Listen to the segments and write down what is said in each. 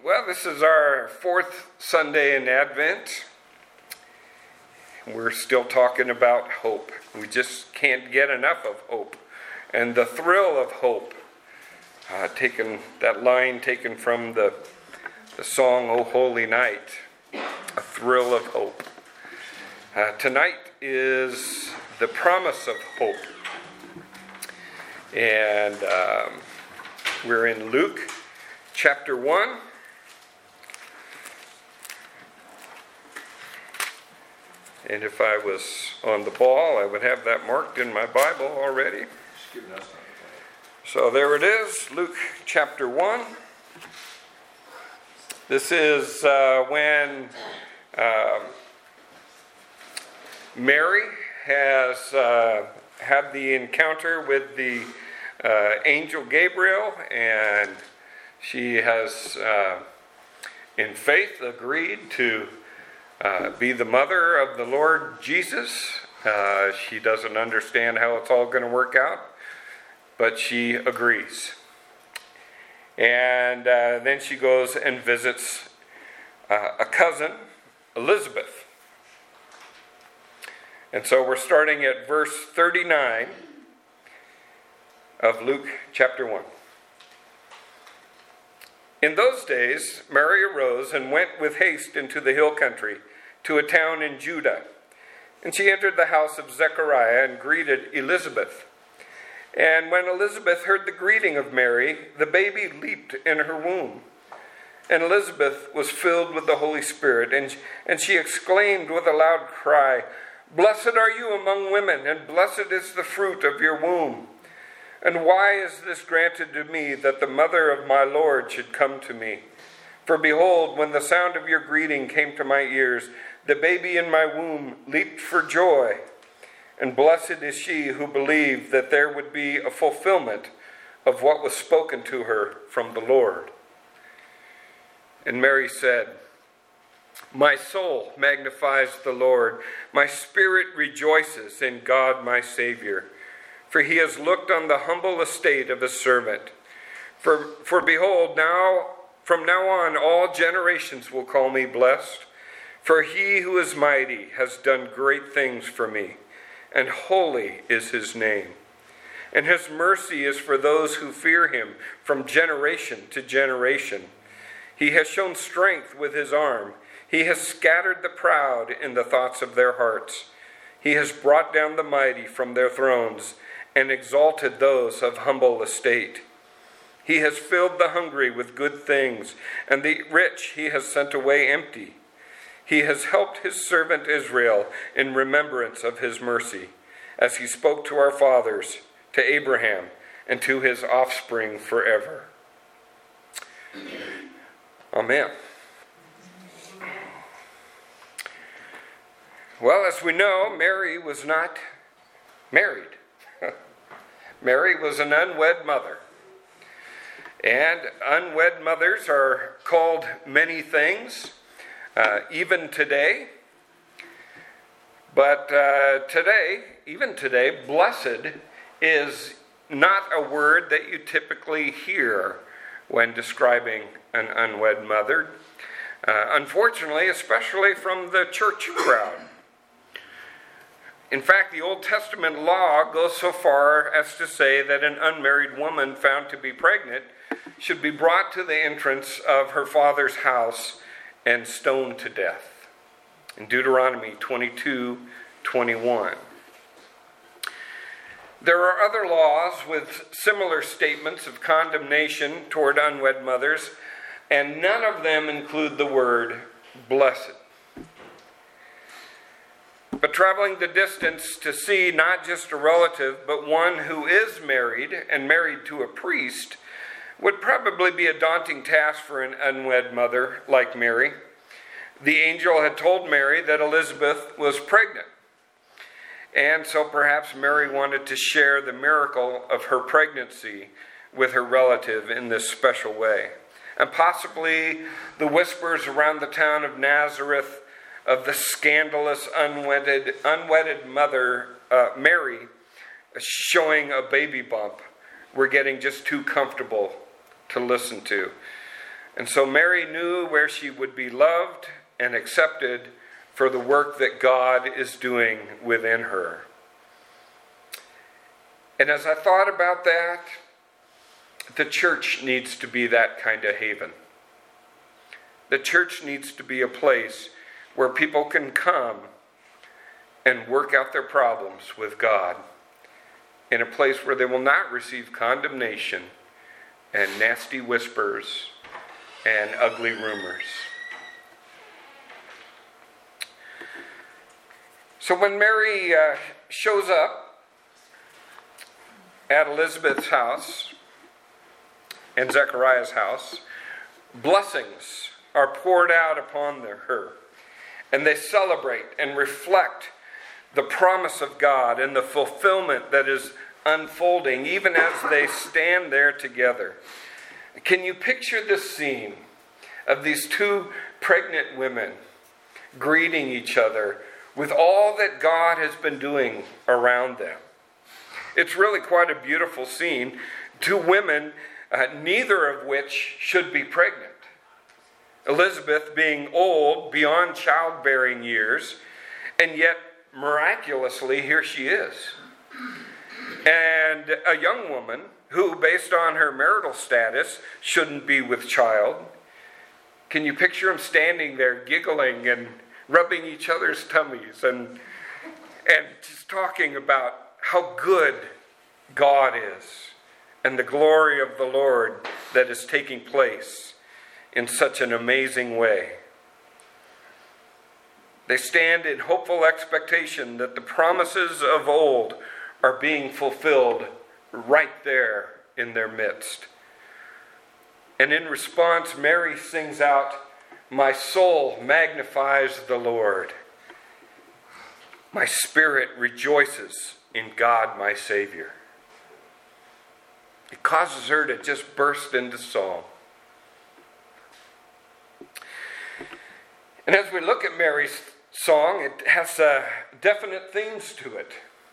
Well, this is our fourth Sunday in Advent. We're still talking about hope. We just can't get enough of hope and the thrill of hope. That line taken from the song, "O Holy Night," a thrill of hope. Tonight is the promise of hope. And we're in Luke chapter 1. And if I was on the ball, I would have that marked in my Bible already. So there it is, Luke chapter 1. This is when Mary has had the encounter with the angel Gabriel, and she has, in faith, agreed to be the mother of the Lord Jesus. She doesn't understand how it's all going to work out, but she agrees. And then she goes and visits a cousin, Elizabeth. And so we're starting at verse 39 of Luke chapter 1. In those days, Mary arose and went with haste into the hill country to a town in Judah. And she entered the house of Zechariah and greeted Elizabeth. And when Elizabeth heard the greeting of Mary, the baby leaped in her womb. And Elizabeth was filled with the Holy Spirit, and she exclaimed with a loud cry, "Blessed are you among women, and blessed is the fruit of your womb. And why is this granted to me, that the mother of my Lord should come to me? For behold, when the sound of your greeting came to my ears, the baby in my womb leaped for joy. And blessed is she who believed that there would be a fulfillment of what was spoken to her from the Lord." And Mary said, "My soul magnifies the Lord. My spirit rejoices in God my Savior. For he has looked on the humble estate of his servant. For behold, from now on all generations will call me blessed. For he who is mighty has done great things for me, and holy is his name. And his mercy is for those who fear him from generation to generation. He has shown strength with his arm. He has scattered the proud in the thoughts of their hearts. He has brought down the mighty from their thrones and exalted those of humble estate. He has filled the hungry with good things, and the rich he has sent away empty. He has helped his servant Israel in remembrance of his mercy, as he spoke to our fathers, to Abraham, and to his offspring forever." Amen. Well, as we know, Mary was not married. Mary was an unwed mother. And unwed mothers are called many things, even today. But even today, blessed is not a word that you typically hear when describing an unwed mother. Unfortunately, especially from the church crowd. In fact, the Old Testament law goes so far as to say that an unmarried woman found to be pregnant should be brought to the entrance of her father's house and stoned to death. In Deuteronomy 22:21. There are other laws with similar statements of condemnation toward unwed mothers, and none of them include the word blessed. But traveling the distance to see not just a relative, but one who is married and married to a priest would probably be a daunting task for an unwed mother like Mary. The angel had told Mary that Elizabeth was pregnant. And so perhaps Mary wanted to share the miracle of her pregnancy with her relative in this special way. And possibly the whispers around the town of Nazareth of the scandalous unwedded mother, Mary, showing a baby bump, were getting just too comfortable to listen to. And so Mary knew where she would be loved and accepted for the work that God is doing within her. And as I thought about that, the church needs to be that kind of haven. The church needs to be a place where people can come and work out their problems with God, in a place where they will not receive condemnation and nasty whispers and ugly rumors. So when Mary shows up at Elizabeth's house and Zechariah's house, blessings are poured out upon her, and they celebrate and reflect the promise of God and the fulfillment that is unfolding even as they stand there together. Can you picture this scene of these two pregnant women greeting each other with all that God has been doing around them? It's really quite a beautiful scene. Two women, neither of which should be pregnant. Elizabeth being old, beyond childbearing years, and yet miraculously here she is. And a young woman who, based on her marital status, shouldn't be with child. Can you picture them standing there giggling and rubbing each other's tummies and just talking about how good God is and the glory of the Lord that is taking place in such an amazing way? They stand in hopeful expectation that the promises of old are being fulfilled right there in their midst. And in response, Mary sings out, "My soul magnifies the Lord. My spirit rejoices in God my Savior." It causes her to just burst into song. And as we look at Mary's song, it has definite themes to it.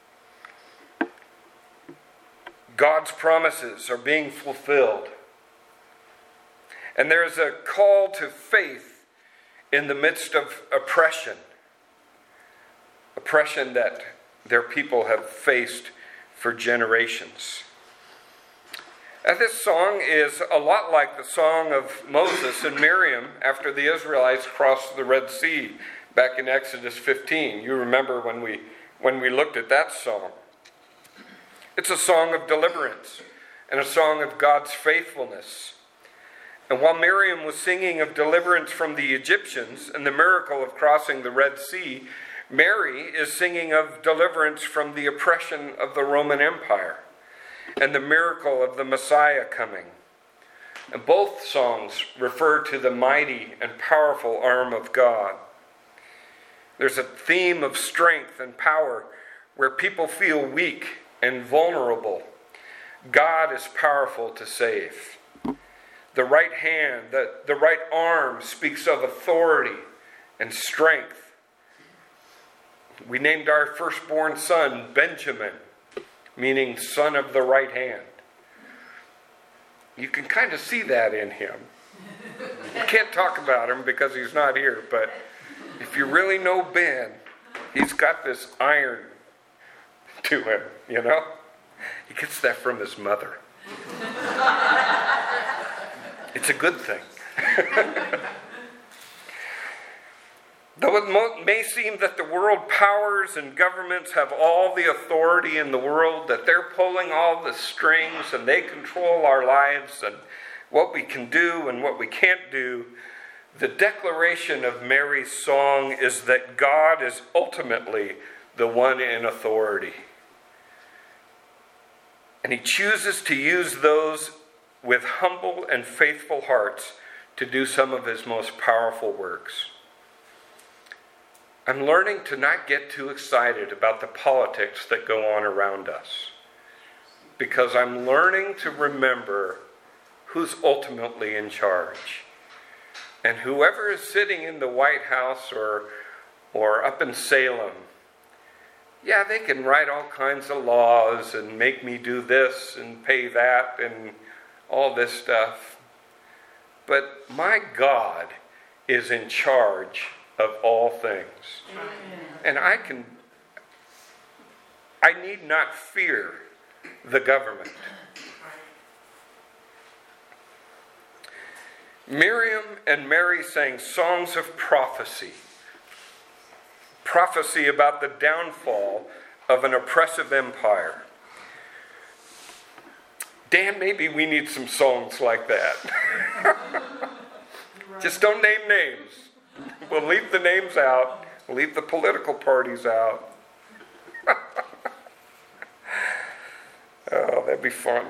God's promises are being fulfilled. And there is a call to faith in the midst of oppression. Oppression that their people have faced for generations. And this song is a lot like the song of Moses and Miriam after the Israelites crossed the Red Sea back in Exodus 15. You remember when we looked at that song. It's a song of deliverance and a song of God's faithfulness. And while Miriam was singing of deliverance from the Egyptians and the miracle of crossing the Red Sea, Mary is singing of deliverance from the oppression of the Roman Empire and the miracle of the Messiah coming. And both songs refer to the mighty and powerful arm of God. There's a theme of strength and power where people feel weak and vulnerable. God is powerful to save. The right hand, the right arm speaks of authority and strength. We named our firstborn son Benjamin, meaning son of the right hand. You can kind of see that in him. You can't talk about him because he's not here, but if you really know Ben, he's got this iron to him, you know? He gets that from his mother. It's a good thing. Though it may seem that the world powers and governments have all the authority in the world, that they're pulling all the strings and they control our lives and what we can do and what we can't do, the declaration of Mary's song is that God is ultimately the one in authority. And he chooses to use those with humble and faithful hearts to do some of his most powerful works. I'm learning to not get too excited about the politics that go on around us, because I'm learning to remember who's ultimately in charge. And whoever is sitting in the White House or up in Salem, yeah, they can write all kinds of laws and make me do this and pay that and all this stuff. but my God is in charge of all things. And I need not fear the government. Miriam and Mary sang songs of prophecy about the downfall of an oppressive empire. Dan, maybe we need some songs like that. Just don't name names. We'll leave the names out. We'll leave the political parties out. Oh, that'd be fun.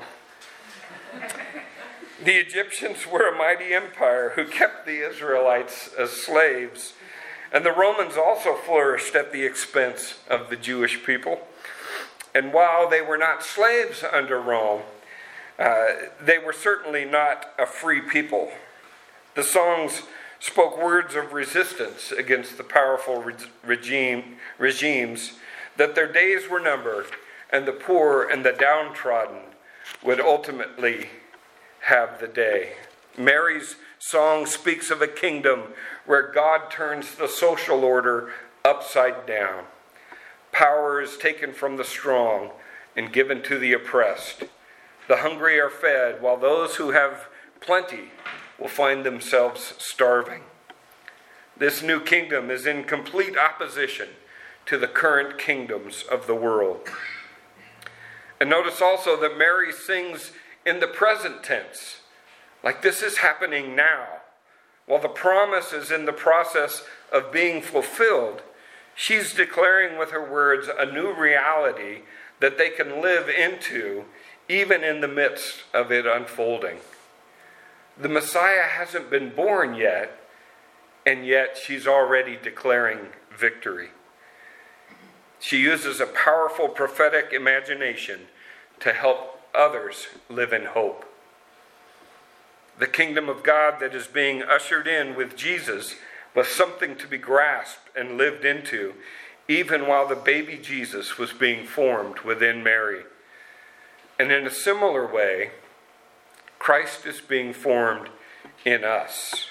The Egyptians were a mighty empire who kept the Israelites as slaves, and the Romans also flourished at the expense of the Jewish people. And while they were not slaves under Rome, they were certainly not a free people. The songs spoke words of resistance against the powerful regimes, that their days were numbered, and the poor and the downtrodden would ultimately have the day. Mary's song speaks of a kingdom where God turns the social order upside down. Power is taken from the strong and given to the oppressed. The hungry are fed, while those who have plenty will find themselves starving. This new kingdom is in complete opposition to the current kingdoms of the world. And notice also that Mary sings in the present tense, like this is happening now. While the promise is in the process of being fulfilled, she's declaring with her words a new reality that they can live into even in the midst of it unfolding. The Messiah hasn't been born yet, and yet she's already declaring victory. She uses a powerful prophetic imagination to help others live in hope. The kingdom of God that is being ushered in with Jesus was something to be grasped and lived into, even while the baby Jesus was being formed within Mary. And in a similar way, Christ is being formed in us.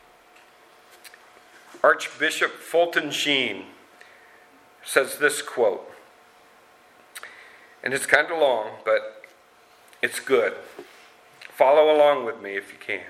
Archbishop Fulton Sheen says this quote, and it's kind of long, but it's good. Follow along with me if you can.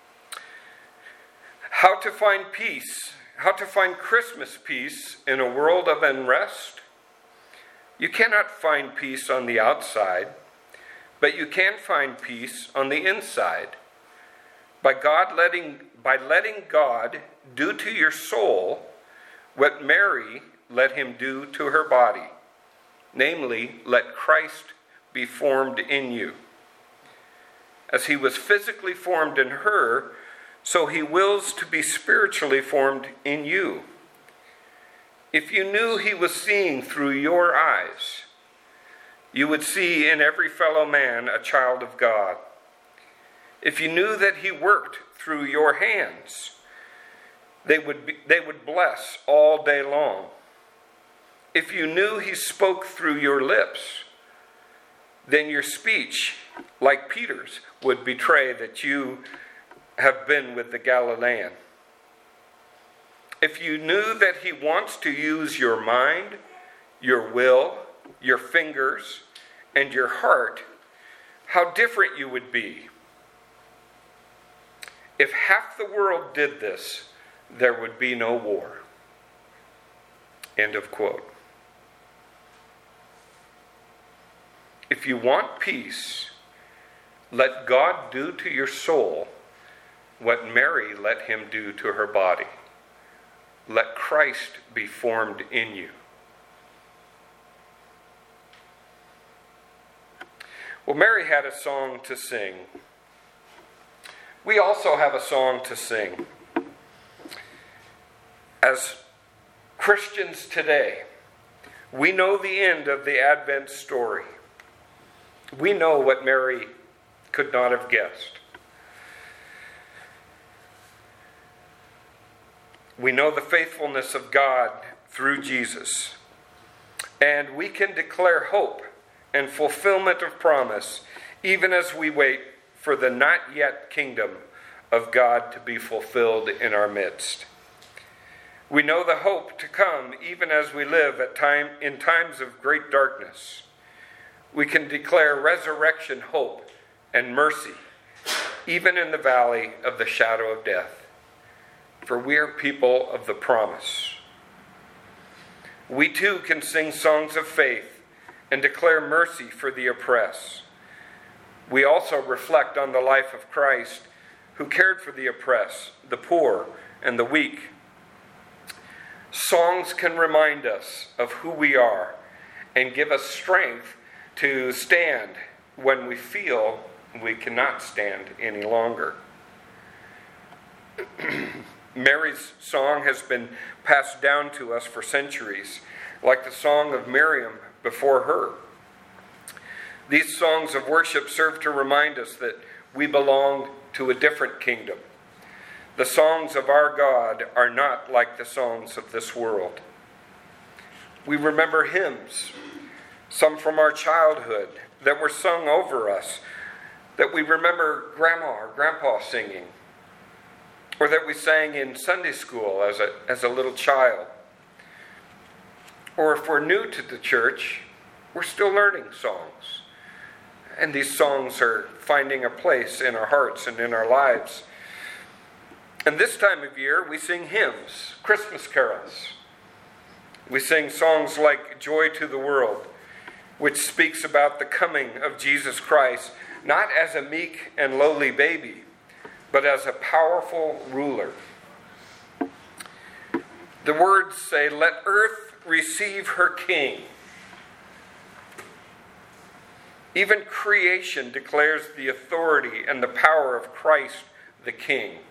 How to find peace, how to find Christmas peace in a world of unrest? You cannot find peace on the outside, but you can find peace on the inside. By letting God do to your soul what Mary let him do to her body. Namely, let Christ be formed in you. As he was physically formed in her, so he wills to be spiritually formed in you. If you knew he was seeing through your eyes, you would see in every fellow man a child of God. If you knew that he worked through your hands, they would bless all day long. If you knew he spoke through your lips, then your speech, like Peter's, would betray that you have been with the Galilean. If you knew that he wants to use your mind, your will, your fingers, and your heart, how different you would be. If half the world did this, there would be no war. End of quote. If you want peace, let God do to your soul what Mary let him do to her body. Let Christ be formed in you. Well, Mary had a song to sing. We also have a song to sing. As Christians today, we know the end of the Advent story. We know what Mary could not have guessed. We know the faithfulness of God through Jesus. And we can declare hope and fulfillment of promise even as we wait for the not yet kingdom of God to be fulfilled in our midst. We know the hope to come even as we live in times of great darkness. We can declare resurrection hope and mercy, even in the valley of the shadow of death. For we are people of the promise. We too can sing songs of faith and declare mercy for the oppressed. We also reflect on the life of Christ, who cared for the oppressed, the poor, and the weak. Songs can remind us of who we are and give us strength to stand when we feel we cannot stand any longer. Mary's song has been passed down to us for centuries, like the song of Miriam before her. These songs of worship serve to remind us that we belong to a different kingdom. The songs of our God are not like the songs of this world. We remember hymns, some from our childhood, that were sung over us, that we remember Grandma or Grandpa singing, or that we sang in Sunday school as a little child. Or if we're new to the church, we're still learning songs. And these songs are finding a place in our hearts and in our lives. And this time of year, we sing hymns, Christmas carols. We sing songs like Joy to the World, which speaks about the coming of Jesus Christ, not as a meek and lowly baby, but as a powerful ruler. The words say, "Let earth receive her king." Even creation declares the authority and the power of Christ the King.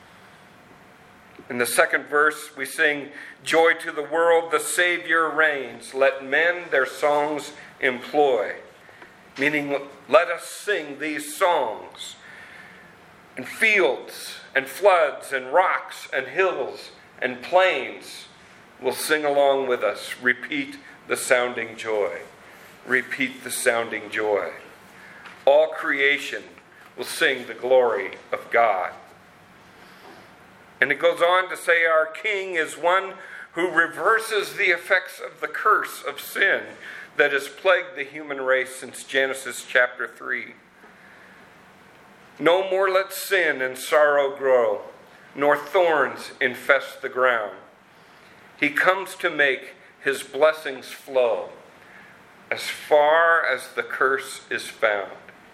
In the second verse, we sing, "Joy to the world, the Savior reigns. Let men their songs employ." Meaning, let us sing these songs. And fields and floods and rocks and hills and plains will sing along with us. Repeat the sounding joy. Repeat the sounding joy. All creation will sing the glory of God. And it goes on to say our King is one who reverses the effects of the curse of sin that has plagued the human race since Genesis chapter 3. No more let sin and sorrow grow, nor thorns infest the ground. He comes to make his blessings flow as far as the curse is found.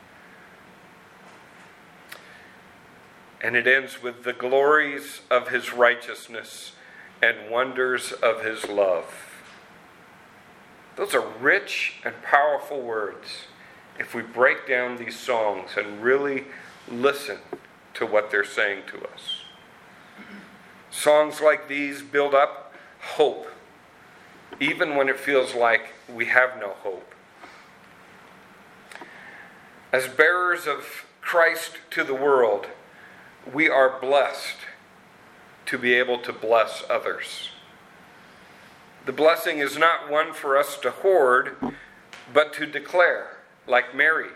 And it ends with the glories of his righteousness and wonders of his love. Those are rich and powerful words if we break down these songs and really listen to what they're saying to us. Songs like these build up hope, even when it feels like we have no hope. As bearers of Christ to the world, we are blessed to be able to bless others. The blessing is not one for us to hoard, but to declare, like Mary.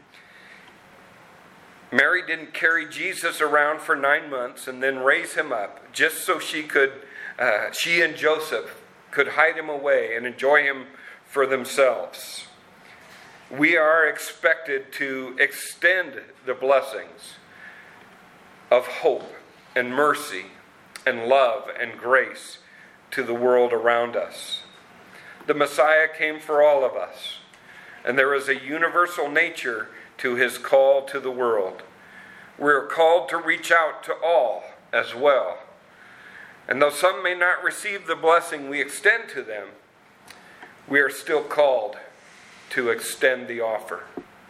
Mary didn't carry Jesus around for 9 months and then raise him up just so she and Joseph could hide him away and enjoy him for themselves. We are expected to extend the blessings of hope and mercy and love and grace to the world around us. The Messiah came for all of us, and there is a universal nature to his call to the world. We're called to reach out to all as well. And though some may not receive the blessing we extend to them, we are still called to extend the offer.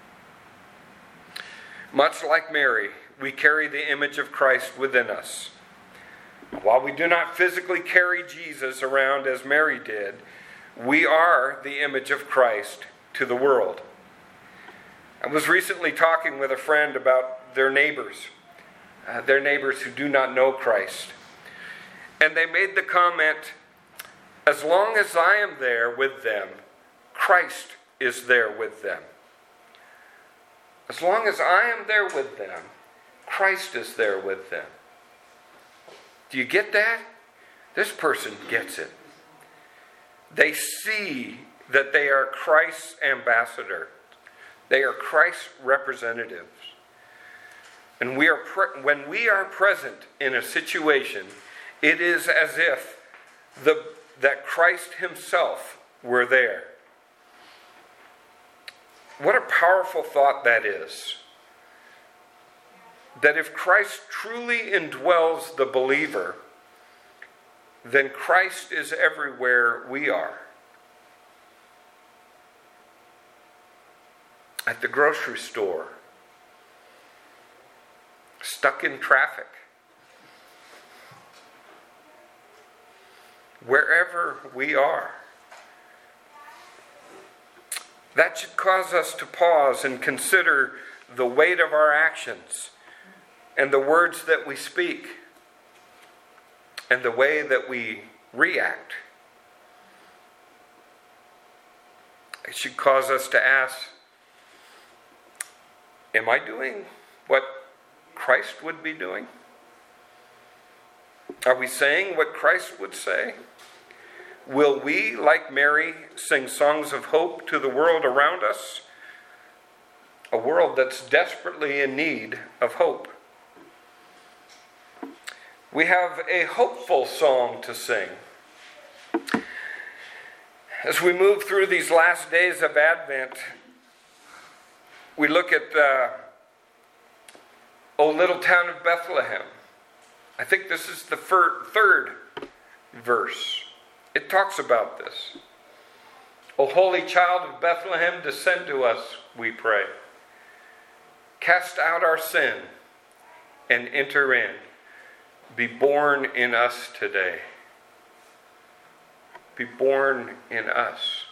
Much like Mary, we carry the image of Christ within us. While we do not physically carry Jesus around as Mary did, we are the image of Christ to the world. I was recently talking with a friend about their neighbors who do not know Christ. And they made the comment, as long as I am there with them, Christ is there with them. As long as I am there with them, Christ is there with them. Do you get that? This person gets it. They see that they are Christ's ambassador. They are Christ's representatives. And when we are present in a situation, it is as if that Christ himself were there. What a powerful thought that is. That if Christ truly indwells the believer, then Christ is everywhere we are. At the grocery store, stuck in traffic, wherever we are. That should cause us to pause and consider the weight of our actions and the words that we speak and the way that we react. It should cause us to ask, am I doing what Christ would be doing? Are we saying what Christ would say? Will we, like Mary, sing songs of hope to the world around us? A world that's desperately in need of hope. We have a hopeful song to sing. As we move through these last days of Advent, we look at O little town of Bethlehem. I think this is the third verse. It talks about this. O holy child of Bethlehem, descend to us, we pray. Cast out our sin and enter in. Be born in us today. Be born in us.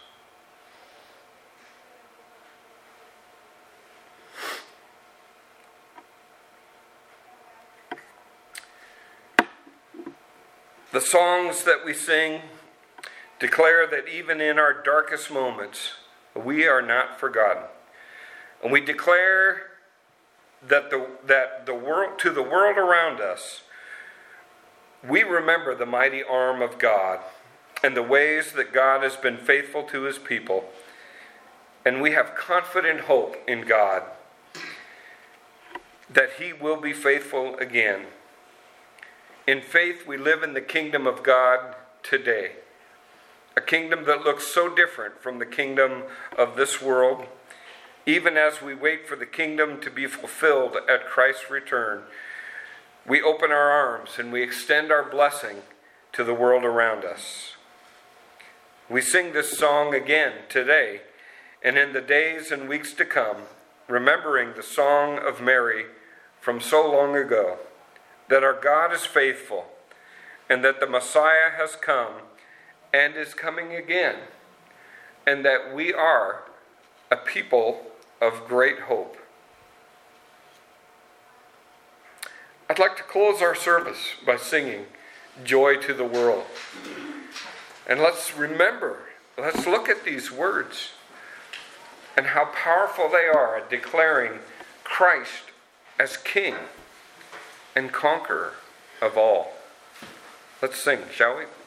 The songs that we sing declare that even in our darkest moments, we are not forgotten. And we declare that the world, to the world around us, we remember the mighty arm of God and the ways that God has been faithful to his people. And we have confident hope in God that he will be faithful again. In faith, we live in the kingdom of God today. A kingdom that looks so different from the kingdom of this world. Even as we wait for the kingdom to be fulfilled at Christ's return, we open our arms and we extend our blessing to the world around us. We sing this song again today and in the days and weeks to come, remembering the song of Mary from so long ago, that our God is faithful and that the Messiah has come and is coming again, and that we are a people of great hope. I'd like to close our service by singing Joy to the World. And let's look at these words and how powerful they are at declaring Christ as King and conqueror of all. Let's sing, shall we?